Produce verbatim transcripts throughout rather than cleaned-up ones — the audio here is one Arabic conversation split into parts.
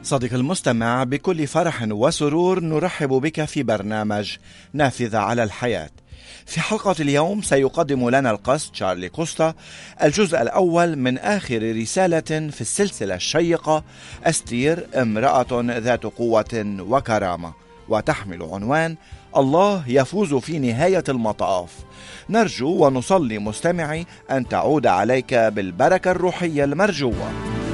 صديق المستمع، بكل فرح وسرور نرحب بك في برنامج نافذة على الحياة. في حلقة اليوم سيقدم لنا القس تشارلي كوستا الجزء الأول من آخر رسالة في السلسلة الشيقة أستير، امرأة ذات قوة وكرامة، وتحمل عنوان الله يفوز في نهاية المطاف. نرجو ونصلي مستمعي أن تعود عليك بالبركة الروحية المرجوة.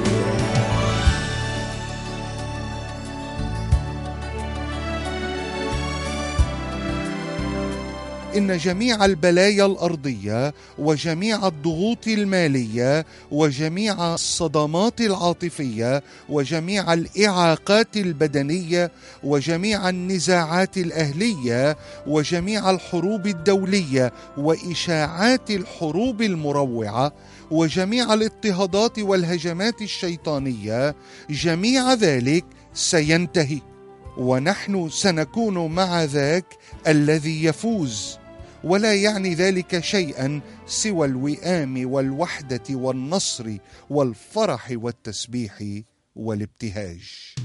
إن جميع البلايا الأرضية وجميع الضغوط المالية وجميع الصدمات العاطفية وجميع الإعاقات البدنية وجميع النزاعات الأهلية وجميع الحروب الدولية وإشاعات الحروب المروعة وجميع الاضطهادات والهجمات الشيطانية، جميع ذلك سينتهي، ونحن سنكون مع ذاك الذي يفوز. ولا يعني ذلك شيئا سوى الوئام والوحدة والنصر والفرح والتسبيح والابتهاج.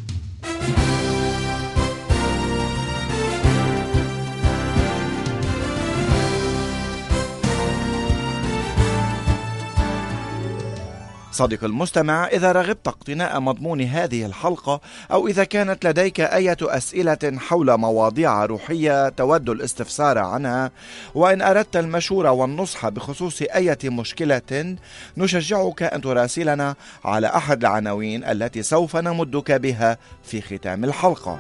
صديق المستمع، إذا رغبت اقتناء مضمون هذه الحلقة، أو إذا كانت لديك أي أسئلة حول مواضيع روحية تود الاستفسار عنها، وإن أردت المشورة والنصح بخصوص أي مشكلة، نشجعك أن تراسلنا على أحد العناوين التي سوف نمدك بها في ختام الحلقة.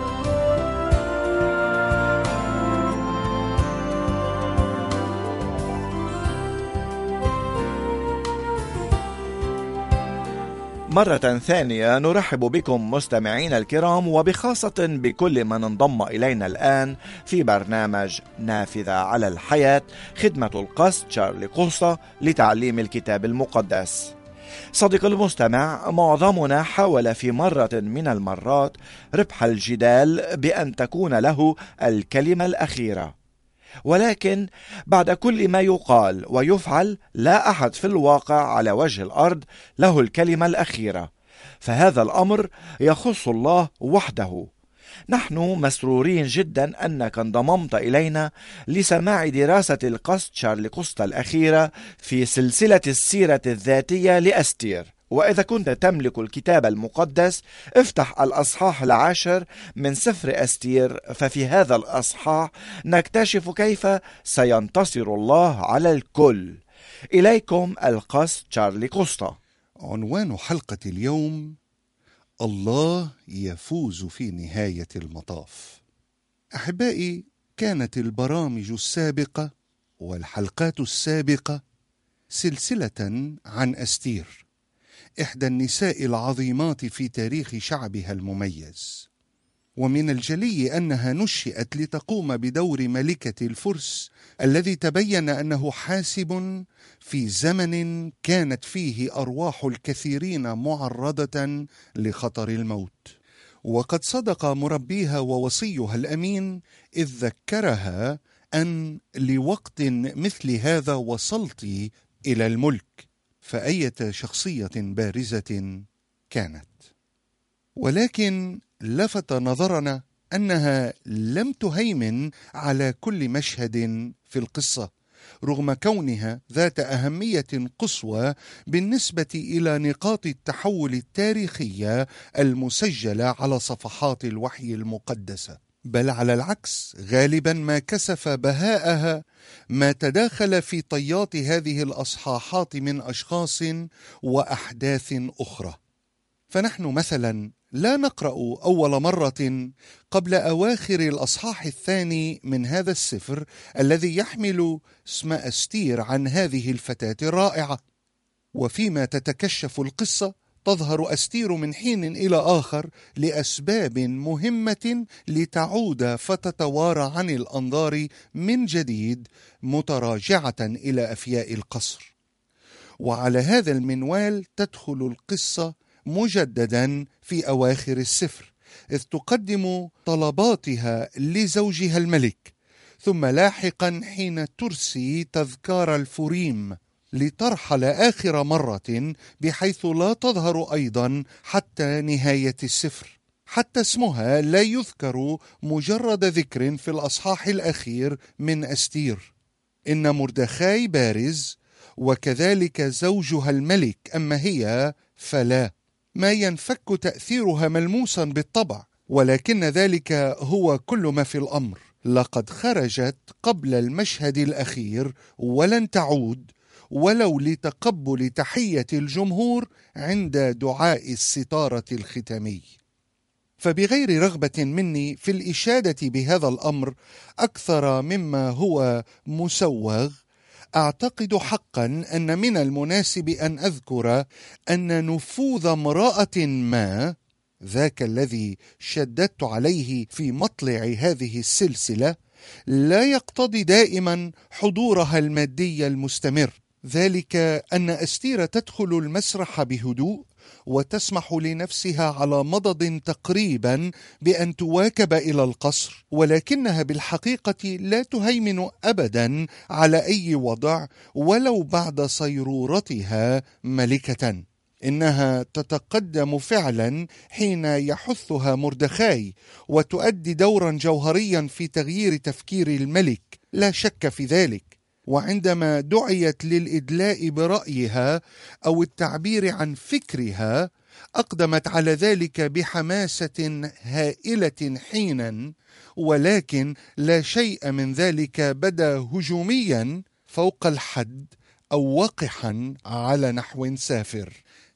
مرة ثانية نرحب بكم مستمعين الكرام، وبخاصة بكل من انضم إلينا الآن في برنامج نافذة على الحياة، خدمة القس تشارلي كوستا لتعليم الكتاب المقدس. صديق المستمع، معظمنا حاول في مرة من المرات ربح الجدال بأن تكون له الكلمة الأخيرة، ولكن بعد كل ما يقال ويفعل لا أحد في الواقع على وجه الأرض له الكلمة الأخيرة، فهذا الأمر يخص الله وحده. نحن مسرورين جدا أنك انضممت إلينا لسماع دراسة القس تشارلي كوستا الأخيرة في سلسلة السيرة الذاتية لأستير. وإذا كنت تملك الكتاب المقدس، افتح الأصحاح العاشر من سفر أستير، ففي هذا الأصحاح نكتشف كيف سينتصر الله على الكل. إليكم القس تشارلي كوستا. عنوان حلقة اليوم: الله يفوز في نهاية المطاف. أحبائي، كانت البرامج السابقة والحلقات السابقة سلسلة عن أستير، إحدى النساء العظيمات في تاريخ شعبها المميز، ومن الجلي أنها نشئت لتقوم بدور ملكة الفرس الذي تبين أنه حاسب في زمن كانت فيه أرواح الكثيرين معرضة لخطر الموت. وقد صدق مربيها ووصيها الأمين إذ ذكرها أن لوقت مثل هذا وصلت إلى الملك، فأية شخصية بارزة كانت. ولكن لفت نظرنا أنها لم تهيمن على كل مشهد في القصة، رغم كونها ذات أهمية قصوى بالنسبة إلى نقاط التحول التاريخية المسجلة على صفحات الوحي المقدسة. بل على العكس، غالبا ما كسف بهاءها ما تداخل في طيات هذه الأصحاحات من أشخاص وأحداث أخرى. فنحن مثلا لا نقرأ أول مرة قبل أواخر الأصحاح الثاني من هذا السفر الذي يحمل اسم أستير عن هذه الفتاة الرائعة. وفيما تتكشف القصة تظهر أستير من حين إلى آخر لأسباب مهمة لتعود فتتوارى عن الأنظار من جديد، متراجعة إلى أفياء القصر. وعلى هذا المنوال تدخل القصة مجددا في أواخر السفر، إذ تقدم طلباتها لزوجها الملك، ثم لاحقا حين ترسي تذكار الفوريم لترحل آخر مرة بحيث لا تظهر أيضا حتى نهاية السفر، حتى اسمها لا يذكر مجرد ذكر في الأصحاح الأخير من أستير. إن مردخاي بارز وكذلك زوجها الملك، أما هي فلا، ما ينفك تأثيرها ملموسا بالطبع، ولكن ذلك هو كل ما في الأمر. لقد خرجت قبل المشهد الأخير ولن تعود ولو لتقبل تحية الجمهور عند دعاء الستارة الختامي. فبغير رغبة مني في الإشادة بهذا الأمر أكثر مما هو مسوغ، أعتقد حقا أن من المناسب أن أذكر أن نفوذ امرأة ما، ذاك الذي شددت عليه في مطلع هذه السلسلة، لا يقتضي دائما حضورها المادي المستمر. ذلك أن أستير تدخل المسرح بهدوء وتسمح لنفسها على مضض تقريبا بأن تواكب إلى القصر، ولكنها بالحقيقة لا تهيمن أبدا على أي وضع ولو بعد صيرورتها ملكة. إنها تتقدم فعلا حين يحثها مردخاي، وتؤدي دورا جوهريا في تغيير تفكير الملك، لا شك في ذلك. وعندما دعيت للإدلاء برأيها أو التعبير عن فكرها، أقدمت على ذلك بحماسة هائلة حينا، ولكن لا شيء من ذلك بدا هجوميا فوق الحد أو وقحا على نحو سافر.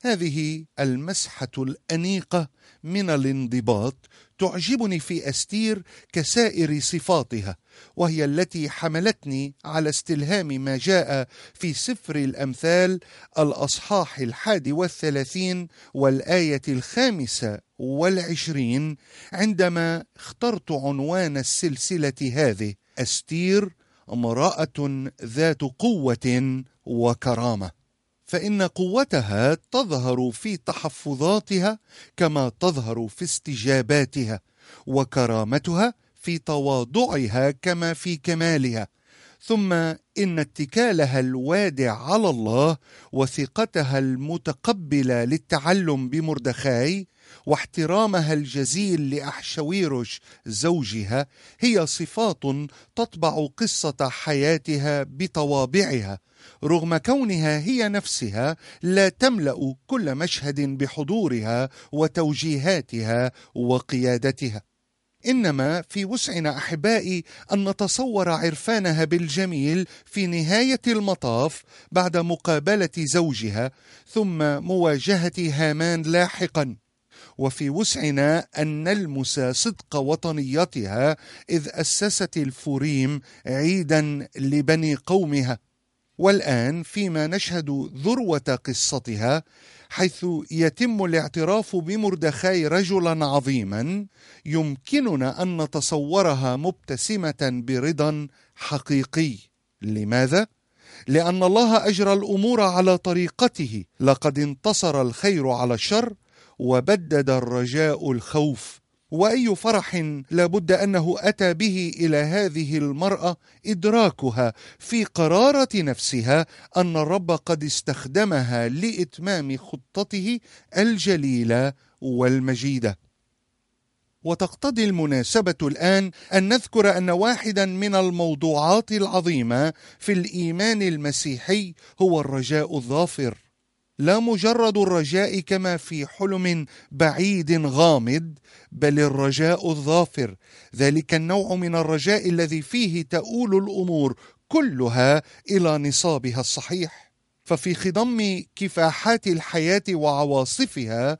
هذه المسحة الأنيقة من الانضباط تعجبني في أستير كسائر صفاتها، وهي التي حملتني على استلهام ما جاء في سفر الأمثال الأصحاح الحادي والثلاثين والآية الخامسة والعشرين، عندما اخترت عنوان السلسلة هذه: أستير امرأة ذات قوة وكرامة. فإن قوتها تظهر في تحفظاتها كما تظهر في استجاباتها، وكرامتها في تواضعها كما في كمالها. ثم إن اتكالها الوادع على الله وثقتها المتقبلة للتعلم بمردخاي واحترامها الجزيل لأحشويروش زوجها هي صفات تطبع قصة حياتها بطوابعها، رغم كونها هي نفسها لا تملأ كل مشهد بحضورها وتوجيهاتها وقيادتها. إنما في وسعنا أحبائي أن نتصور عرفانها بالجميل في نهاية المطاف بعد مقابلة زوجها ثم مواجهة هامان لاحقا، وفي وسعنا أن نلمس صدق وطنيتها إذ أسست الفوريم عيدا لبني قومها. والآن فيما نشهد ذروة قصتها، حيث يتم الاعتراف بمردخاي رجلا عظيما، يمكننا أن نتصورها مبتسمة برضا حقيقي. لماذا؟ لأن الله أجرى الأمور على طريقته، لقد انتصر الخير على الشر وبدد الرجاء الخوف. وأي فرح لابد أنه أتى به إلى هذه المرأة إدراكها في قرارة نفسها أن الرب قد استخدمها لإتمام خطته الجليلة والمجيدة. وتقتضي المناسبة الآن أن نذكر أن واحدا من الموضوعات العظيمة في الإيمان المسيحي هو الرجاء الظافر، لا مجرد الرجاء كما في حلم بعيد غامض، بل الرجاء الظافر، ذلك النوع من الرجاء الذي فيه تؤول الأمور كلها إلى نصابها الصحيح. ففي خضم كفاحات الحياة وعواصفها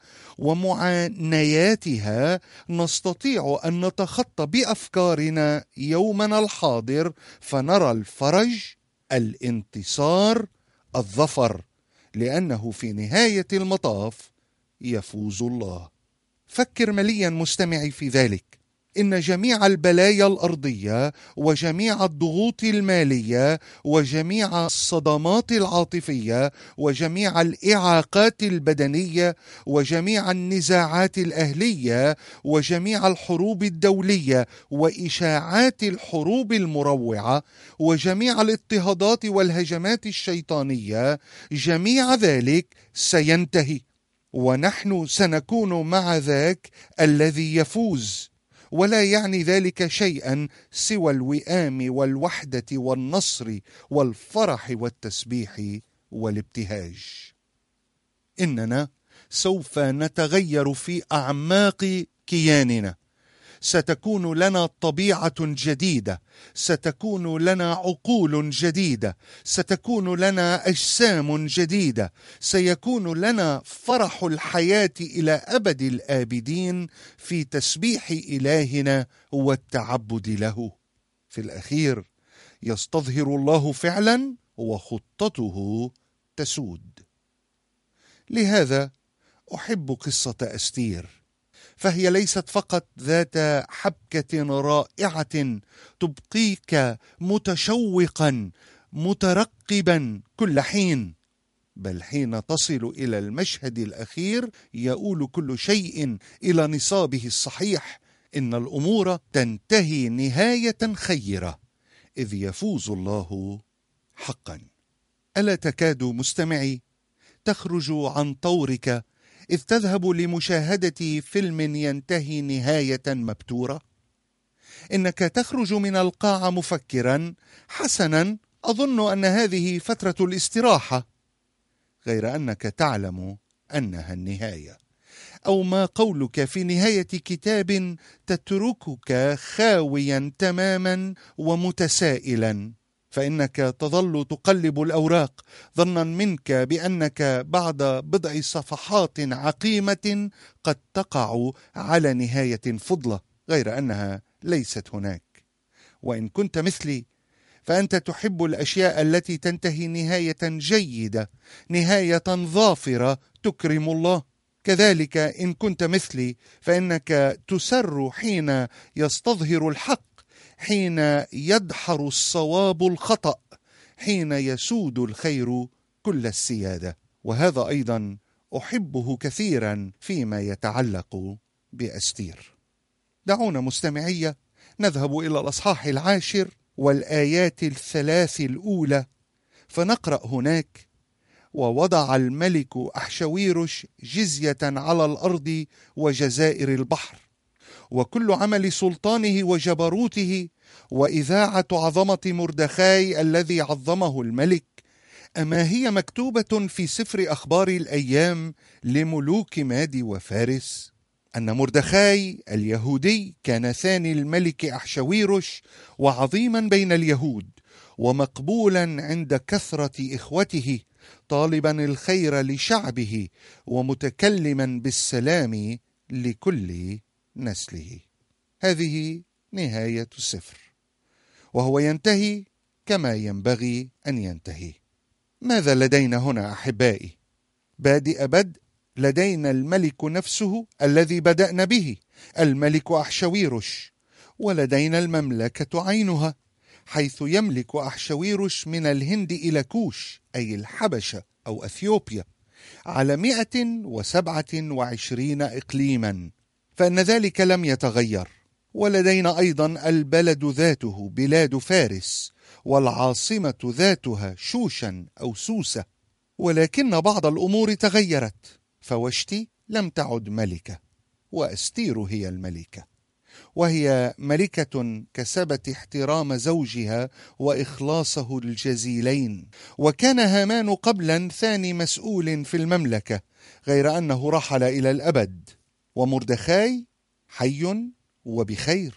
ومعانياتها نستطيع أن نتخطى بأفكارنا يومنا الحاضر فنرى الفرج، الانتصار، الظفر، لأنه في نهاية المطاف يفوز الله. فكر مليا مستمعي في ذلك. إن جميع البلايا الأرضية وجميع الضغوط المالية وجميع الصدمات العاطفية وجميع الإعاقات البدنية وجميع النزاعات الأهلية وجميع الحروب الدولية وإشاعات الحروب المروعة وجميع الاضطهادات والهجمات الشيطانية، جميع ذلك سينتهي، ونحن سنكون مع ذاك الذي يفوز. ولا يعني ذلك شيئا سوى الوئام والوحدة والنصر والفرح والتسبيح والابتهاج. إننا سوف نتغير في أعماق كياننا، ستكون لنا طبيعة جديدة، ستكون لنا عقول جديدة، ستكون لنا أجسام جديدة، سيكون لنا فرح الحياة إلى أبد الآبدين في تسبيح إلهنا والتعبد له. في الأخير يستظهر الله فعلا وخطته تسود. لهذا أحب قصة أستير، فهي ليست فقط ذات حبكة رائعة تبقيك متشوقا مترقبا كل حين، بل حين تصل إلى المشهد الأخير يؤول كل شيء إلى نصابه الصحيح. إن الأمور تنتهي نهاية خيرة إذ يفوز الله حقا. ألا تكاد مستمعي تخرج عن طورك إذ تذهب لمشاهدة فيلم ينتهي نهاية مبتورة؟ إنك تخرج من القاعة مفكرا: حسنا، أظن أن هذه فترة الاستراحة، غير أنك تعلم أنها النهاية. أو ما قولك في نهاية كتاب تتركك خاويا تماما ومتسائلا، فإنك تظل تقلب الأوراق ظنا منك بأنك بعد بضع صفحات عقيمة قد تقع على نهاية فضلة، غير أنها ليست هناك. وإن كنت مثلي فأنت تحب الأشياء التي تنتهي نهاية جيدة، نهاية ظافرة تكرم الله. كذلك إن كنت مثلي فإنك تسر حين يستظهر الحق، حين يدحر الصواب الخطأ، حين يسود الخير كل السيادة. وهذا أيضا أحبه كثيرا فيما يتعلق بأستير. دعونا مستمعية نذهب إلى الأصحاح العاشر والآيات الثلاث الأولى، فنقرأ هناك: ووضع الملك أحشويرش جزية على الأرض وجزائر البحر، وكل عمل سلطانه وجبروته، وإذاعة عظمة مردخاي الذي عظمه الملك، أما هي مكتوبة في سفر أخبار الأيام لملوك ماد وفارس؟ أن مردخاي اليهودي كان ثاني الملك أحشويرش، وعظيما بين اليهود، ومقبولا عند كثرة إخوته، طالبا الخير لشعبه، ومتكلما بالسلام لكل نسله. هذه نهاية السفر، وهو ينتهي كما ينبغي أن ينتهي. ماذا لدينا هنا أحبائي؟ بادئ بدء، لدينا الملك نفسه الذي بدأنا به، الملك أحشويرش، ولدينا المملكة عينها، حيث يملك أحشويرش من الهند إلى كوش أي الحبشة أو أثيوبيا على مئة وسبعة وعشرين إقليما، فإن ذلك لم يتغير. ولدينا أيضا البلد ذاته بلاد فارس، والعاصمة ذاتها شوشن أو سوسة، ولكن بعض الأمور تغيرت، فوشتي لم تعد ملكة، وأستير هي الملكة، وهي ملكة كسبت احترام زوجها وإخلاصه الجزيلين. وكان هامان قبلا ثاني مسؤول في المملكة، غير أنه رحل إلى الأبد، ومردخاي حي وبخير،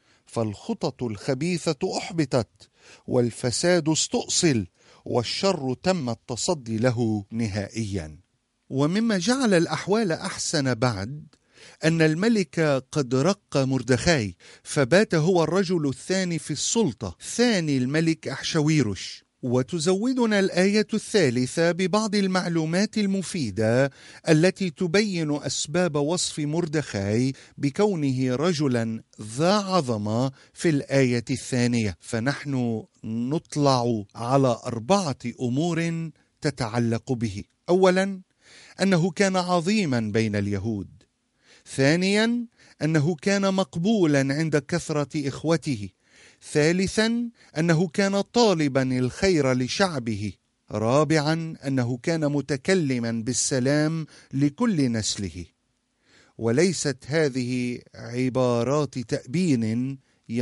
فالخطط الخبيثة أحبطت، والفساد استؤصل، والشر تم التصدي له نهائيا. ومما جعل الأحوال أحسن بعد أن الملك قد رق مردخاي، فبات هو الرجل الثاني في السلطة، ثاني الملك أحشويرش، وتزودنا الآية الثالثة ببعض المعلومات المفيدة التي تبين أسباب وصف مردخاي بكونه رجلا ذا عظمة في الآية الثانية. فنحن نطلع على أربعة أمور تتعلق به. أولا، أنه كان عظيما بين اليهود. ثانيا، أنه كان مقبولا عند كثرة إخوته. ثالثا، أنه كان طالبا الخير لشعبه. رابعا، أنه كان متكلما بالسلام لكل نسله. وليست هذه عبارات تأبين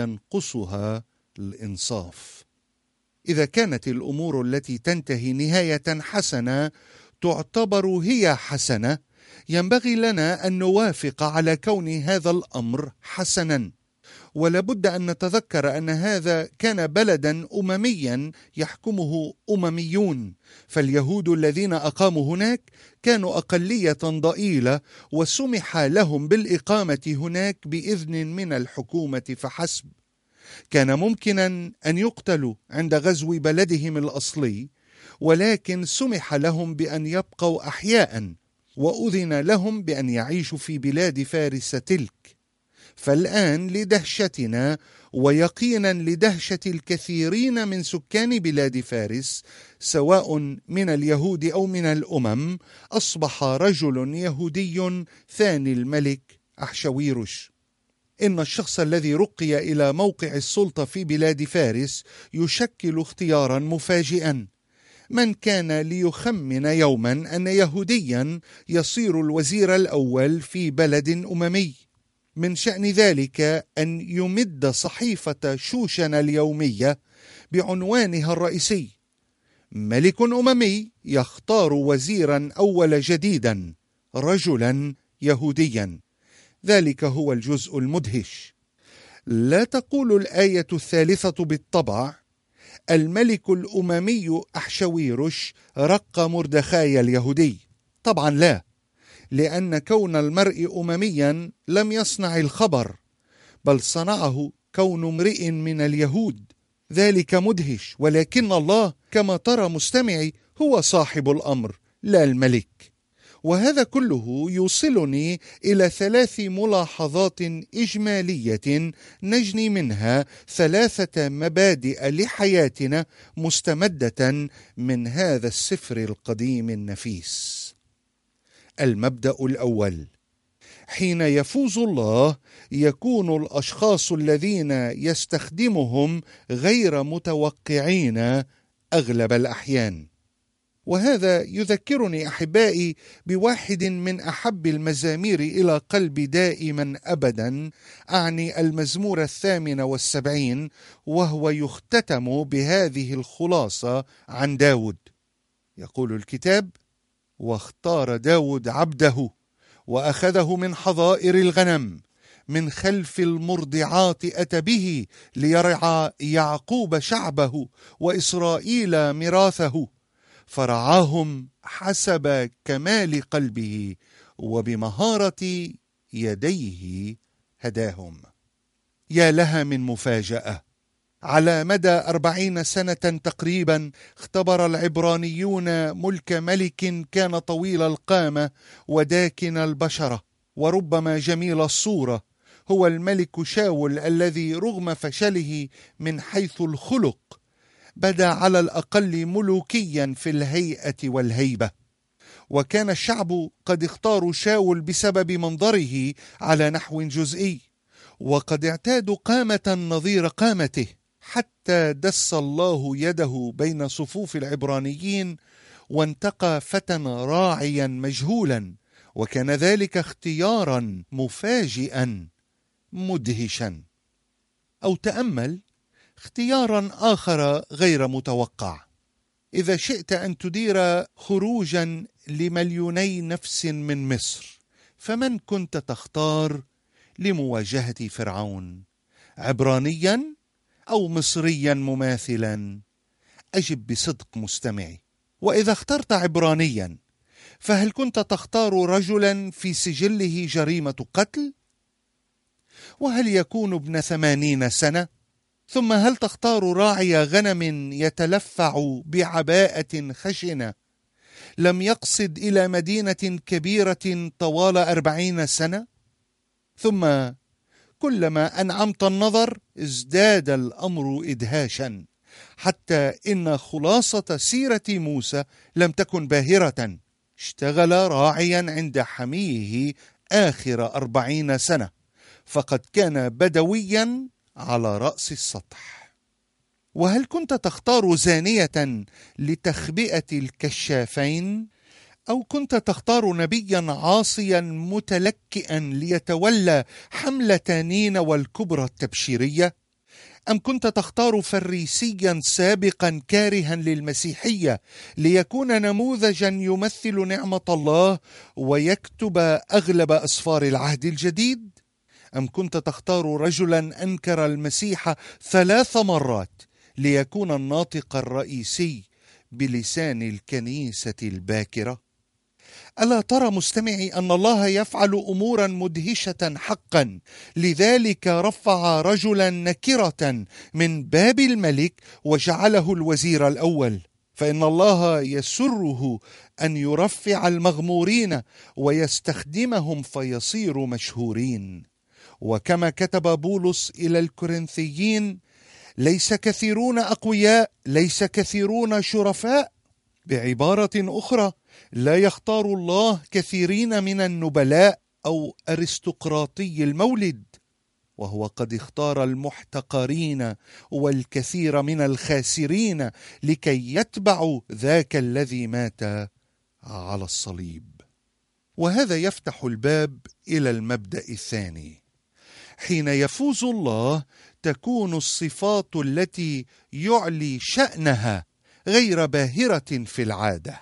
ينقصها الإنصاف. إذا كانت الأمور التي تنتهي نهاية حسنة تعتبر هي حسنة، ينبغي لنا أن نوافق على كون هذا الأمر حسنا. ولابد أن نتذكر أن هذا كان بلدا أمميا يحكمه أمميون، فاليهود الذين أقاموا هناك كانوا أقلية ضئيلة، وسمح لهم بالإقامة هناك بإذن من الحكومة فحسب. كان ممكنا أن يقتلوا عند غزو بلدهم الأصلي، ولكن سمح لهم بأن يبقوا أحياء، وأذن لهم بأن يعيشوا في بلاد فارس تلك. فالآن لدهشتنا ويقينا لدهشة الكثيرين من سكان بلاد فارس سواء من اليهود أو من الأمم، أصبح رجل يهودي ثاني الملك أحشويروش. إن الشخص الذي رقي إلى موقع السلطة في بلاد فارس يشكل اختيارا مفاجئا. من كان ليخمن يوما أن يهوديا يصير الوزير الأول في بلد أممي؟ من شأن ذلك أن يمد صحيفة شوشن اليومية بعنوانها الرئيسي: ملك أممي يختار وزيرا أول جديدا، رجلا يهوديا. ذلك هو الجزء المدهش. لا تقول الآية الثالثة بالطبع: الملك الأممي أحشويروش رق مردخاي اليهودي. طبعا لا، لأن كون المرء أمميا لم يصنع الخبر، بل صنعه كون امرئ من اليهود. ذلك مدهش، ولكن الله كما ترى مستمعي هو صاحب الأمر لا الملك. وهذا كله يوصلني إلى ثلاث ملاحظات إجمالية نجني منها ثلاثة مبادئ لحياتنا مستمدة من هذا السفر القديم النفيس. المبدأ الأول: حين يفوز الله يكون الأشخاص الذين يستخدمهم غير متوقعين أغلب الأحيان. وهذا يذكرني أحبائي بواحد من أحب المزامير إلى قلبي دائما أبدا، أعني المزمور الثامن والسبعين، وهو يختتم بهذه الخلاصة عن داود. يقول الكتاب: واختار داود عبده وأخذه من حظائر الغنم، من خلف المرضعات أتى به ليرعى يعقوب شعبه وإسرائيل ميراثه، فرعاهم حسب كمال قلبه وبمهارة يديه هداهم. يا لها من مفاجأة! على مدى أربعين سنة تقريبا اختبر العبرانيون ملك ملك كان طويل القامة وداكن البشرة وربما جميل الصورة، هو الملك شاول، الذي رغم فشله من حيث الخلق بدا على الأقل ملوكيا في الهيئة والهيبة. وكان الشعب قد اختاروا شاول بسبب منظره على نحو جزئي، وقد اعتادوا قامة نظير قامته، حتى دس الله يده بين صفوف العبرانيين وانتقى فتى راعيا مجهولا، وكان ذلك اختيارا مفاجئا مدهشا. أو تأمل اختيارا آخر غير متوقع. إذا شئت أن تدير خروجا لمليوني نفس من مصر، فمن كنت تختار لمواجهة فرعون؟ عبرانيا أو مصريا مماثلا؟ أجب بصدق مستمعي. وإذا اخترت عبرانيا، فهل كنت تختار رجلا في سجله جريمة قتل؟ وهل يكون ابن ثمانين سنة؟ ثم هل تختار راعي غنم يتلفع بعباءة خشنة لم يقصد إلى مدينة كبيرة طوال أربعين سنة؟ ثم كلما أنعمت النظر ازداد الأمر إدهاشا، حتى إن خلاصة سيرة موسى لم تكن باهرة. اشتغل راعيا عند حميه آخر أربعين سنة، فقد كان بدويا على رأس السطح. وهل كنت تختار زانية لتخبئة الكشافين؟ أو كنت تختار نبيا عاصيا متلكئا ليتولى حملة نينوى والكبرى التبشيرية؟ أم كنت تختار فريسيا سابقا كارها للمسيحية ليكون نموذجا يمثل نعمة الله ويكتب أغلب أسفار العهد الجديد؟ أم كنت تختار رجلا أنكر المسيح ثلاث مرات ليكون الناطق الرئيسي بلسان الكنيسة الباكرة؟ ألا ترى مستمعي أن الله يفعل أمورا مدهشة حقا، لذلك رفع رجلا نكرة من باب الملك وجعله الوزير الأول، فإن الله يسره أن يرفع المغمورين ويستخدمهم فيصيروا مشهورين. وكما كتب بولس إلى الكورنثيين: ليس كثيرون أقوياء، ليس كثيرون شرفاء. بعبارة أخرى، لا يختار الله كثيرين من النبلاء أو أرستقراطي المولد، وهو قد اختار المحتقرين والكثير من الخاسرين لكي يتبعوا ذاك الذي مات على الصليب. وهذا يفتح الباب إلى المبدأ الثاني. حين يفوز الله تكون الصفات التي يعلي شأنها غير باهرة في العادة.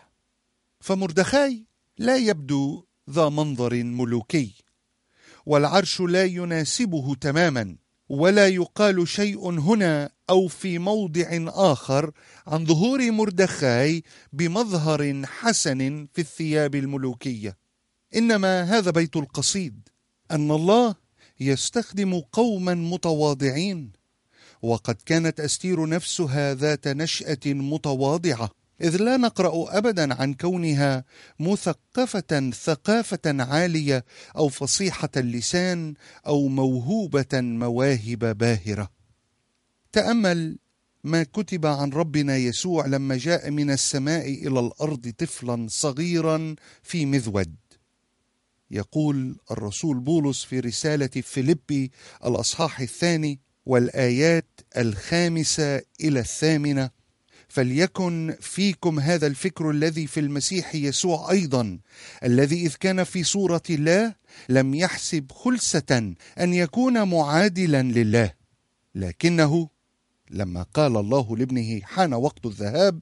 فمردخاي لا يبدو ذا منظر ملوكي، والعرش لا يناسبه تماما، ولا يقال شيء هنا أو في موضع آخر عن ظهور مردخاي بمظهر حسن في الثياب الملوكية. إنما هذا بيت القصيد، أن الله يستخدم قوما متواضعين، وقد كانت أستير نفسها ذات نشأة متواضعة، إذ لا نقرأ أبدا عن كونها مثقفة ثقافة عالية أو فصيحة اللسان أو موهوبة مواهب باهرة. تأمل ما كتب عن ربنا يسوع لما جاء من السماء إلى الأرض طفلا صغيرا في مذود. يقول الرسول بولس في رسالة فيليبي الأصحاح الثاني والآيات الخامسة إلى الثامنة: فليكن فيكم هذا الفكر الذي في المسيح يسوع أيضا، الذي إذ كان في صورة الله لم يحسب خلسة أن يكون معادلا لله، لكنه لما قال الله لابنه حان وقت الذهاب،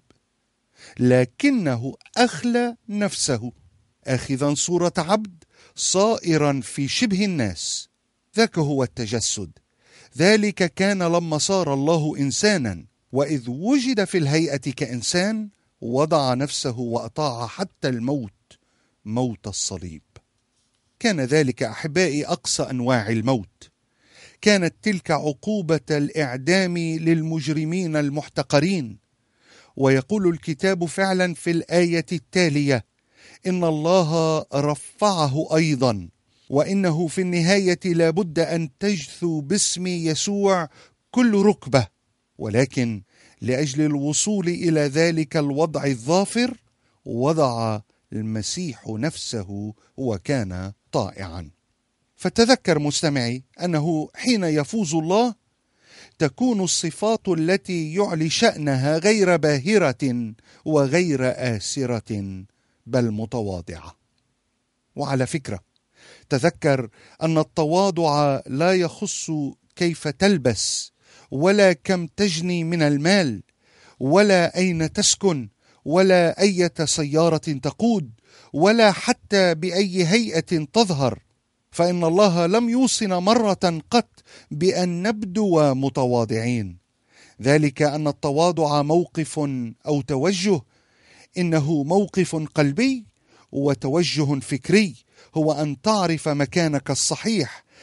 لكنه أخلى نفسه آخذا صورة عبد صائرا في شبه الناس. ذاك هو التجسد. ذلك كان لما صار الله إنسانا، وإذ وجد في الهيئة كإنسان وضع نفسه وأطاع حتى الموت، موت الصليب. كان ذلك أحبائي أقصى أنواع الموت. كانت تلك عقوبة الإعدام للمجرمين المحتقرين. ويقول الكتاب فعلا في الآية التالية: إن الله رفعه أيضا، وإنه في النهاية لابد أن تجثو باسم يسوع كل ركبة. ولكن لأجل الوصول إلى ذلك الوضع الظافر وضع المسيح نفسه وكان طائعا. فتذكر مستمعي أنه حين يفوز الله تكون الصفات التي يعلي شأنها غير باهرة وغير آسرة، بل متواضعة. وعلى فكرة، تذكر أن التواضع لا يخص كيف تلبس، ولا كم تجني من المال، ولا أين تسكن، ولا أي سيارة تقود، ولا حتى بأي هيئة تظهر. فإن الله لم يوصنا مرة قط بأن نبدو متواضعين. ذلك أن التواضع موقف أو توجه، إنه موقف قلبي وتوجه فكري، هو أن تعرف مكانك الصحيح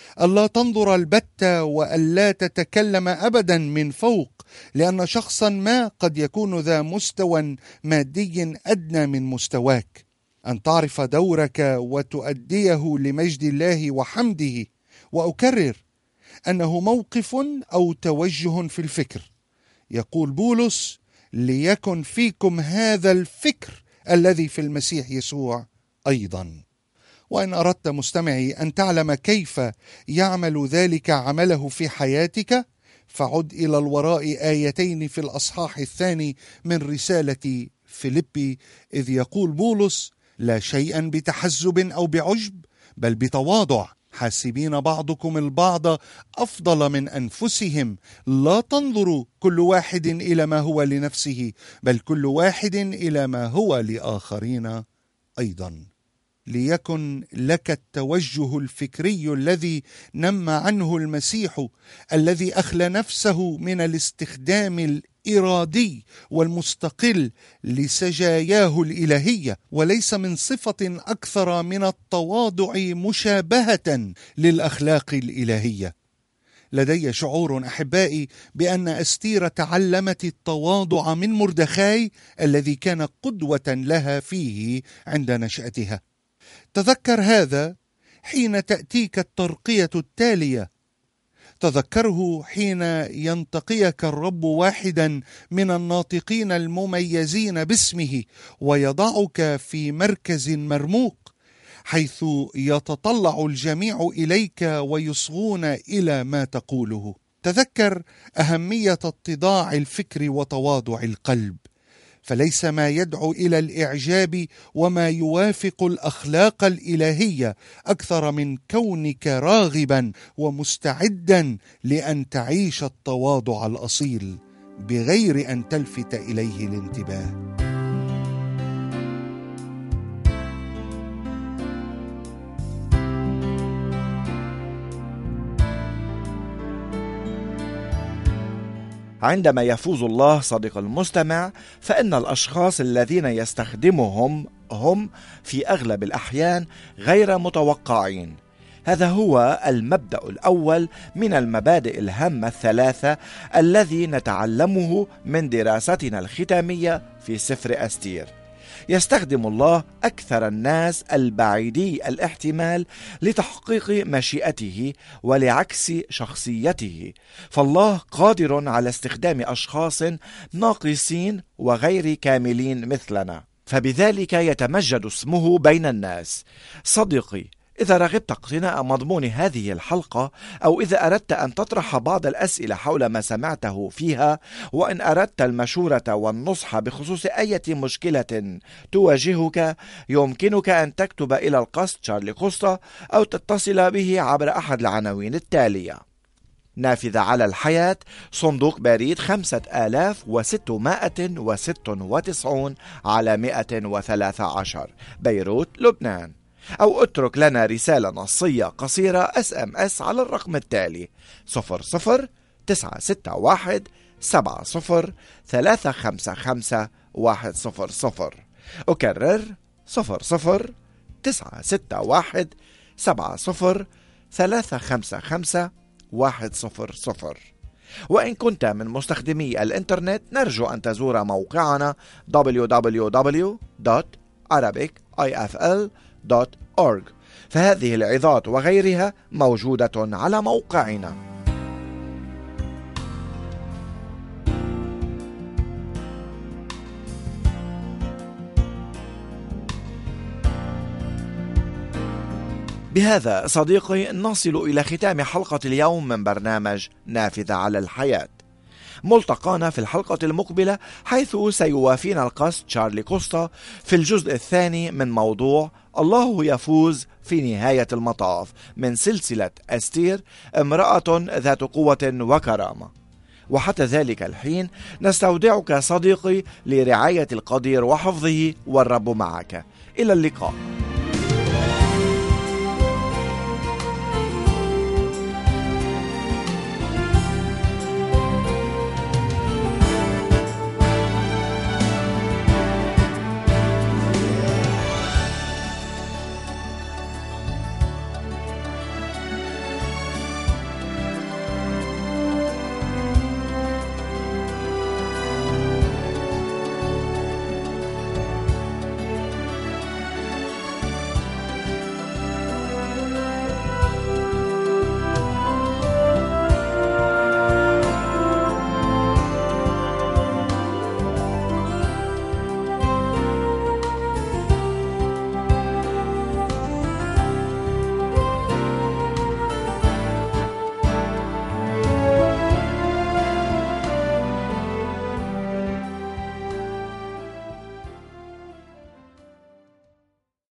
ألا تنظر البتة وألا تتكلم أبدا من فوق، لأن شخصا ما قد يكون ذا مستوى مادي أدنى من مستواك. أن تعرف دورك وتؤديه لمجد الله وحمده. وأكرر أنه موقف أو توجه في الفكر. يقول بولس: ليكن فيكم هذا الفكر الذي في المسيح يسوع أيضا. وإن أردت مستمعي أن تعلم كيف يعمل ذلك عمله في حياتك، فعد إلى الوراء آيتين في الأصحاح الثاني من رسالة فيليبي، إذ يقول بولس: لا شيئا بتحزب أو بعجب، بل بتواضع، حاسبين بعضكم البعض أفضل من أنفسهم، لا تنظروا كل واحد إلى ما هو لنفسه، بل كل واحد إلى ما هو لآخرين أيضا. ليكن لك التوجه الفكري الذي نمى عنه المسيح، الذي أخلى نفسه من الاستخدام الإرادي والمستقل لسجاياه الإلهية، وليس من صفة أكثر من التواضع مشابهة للأخلاق الإلهية. لدي شعور أحبائي بأن أستير تعلمت التواضع من مردخاي الذي كان قدوة لها فيه عند نشأتها. تذكر هذا حين تأتيك الترقية التالية. تذكره حين ينتقيك الرب واحدا من الناطقين المميزين باسمه ويضعك في مركز مرموق، حيث يتطلع الجميع إليك ويصغون إلى ما تقوله. تذكر أهمية اتضاع الفكر وتواضع القلب، فليس ما يدعو إلى الإعجاب وما يوافق الأخلاق الإلهية أكثر من كونك راغبا ومستعدا لأن تعيش التواضع الأصيل بغير أن تلفت إليه الانتباه. عندما يفوز الله صديق المستمع، فإن الأشخاص الذين يستخدمهم هم في أغلب الأحيان غير متوقعين. هذا هو المبدأ الأول من المبادئ الهامة الثلاثة الذي نتعلمه من دراستنا الختامية في سفر أستير. يستخدم الله أكثر الناس البعيدي الاحتمال لتحقيق مشيئته ولعكس شخصيته، فالله قادر على استخدام أشخاص ناقصين وغير كاملين مثلنا، فبذلك يتمجد اسمه بين الناس. صديقي، إذا رغبت اقتناء مضمون هذه الحلقة، أو إذا أردت أن تطرح بعض الأسئلة حول ما سمعته فيها، وإن أردت المشورة والنصح بخصوص أي مشكلة تواجهك، يمكنك أن تكتب إلى القس تشارلي كوستا أو تتصل به عبر أحد العناوين التالية: نافذة على الحياة، صندوق بريد خمسة آلاف وستمائة وستة وتسعين على مائة وثلاثة عشر، بيروت، لبنان. أو اترك لنا رسالة نصية قصيرة اس ام اس على الرقم التالي: صفر صفر تسعة ستة واحد سبعة صفر ثلاثة خمسة خمسة واحد صفر صفر. أكرر: صفر صفر تسعة ستة واحد سبعة صفر ثلاثة خمسة خمسة واحد صفر صفر. وإن كنت من مستخدمي الإنترنت، نرجو أن تزور موقعنا دبليو دبليو دبليو دوت arabic ifl دوت أورج، فهذه العظات وغيرها موجودة على موقعنا. بهذا صديقي نصل إلى ختام حلقة اليوم من برنامج نافذة على الحياة. ملتقانا في الحلقة المقبلة، حيث سيوافينا القس تشارلي كوستا في الجزء الثاني من موضوع الله يفوز في نهاية المطاف من سلسلة أستير، امرأة ذات قوة وكرامة. وحتى ذلك الحين نستودعك صديقي لرعاية القدير وحفظه، والرب معك. إلى اللقاء.